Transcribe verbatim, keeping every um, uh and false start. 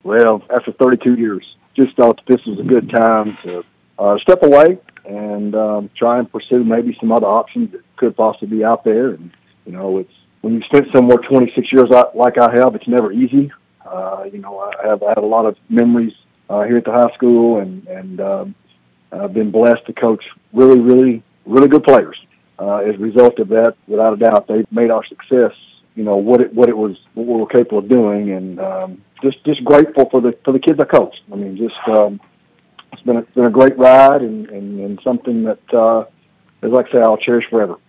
Well, after thirty-two years, just thought that this was a good time to uh, step away and um, try and pursue maybe some other options that could possibly be out there. And, you know, it's when you've spent somewhere twenty-six years like I have, it's never easy. Uh, you know, I have I had a lot of memories uh, here at the high school, and, and um, I've been blessed to coach really, really, really good players. Uh, as a result of that, without a doubt, they've made our success, you know, what it what it was, what we were capable of doing, and um, just just grateful for the for the kids I coached. I mean, just um, it's been a, been a great ride, and, and, and something that, uh, as like I say, I'll cherish forever.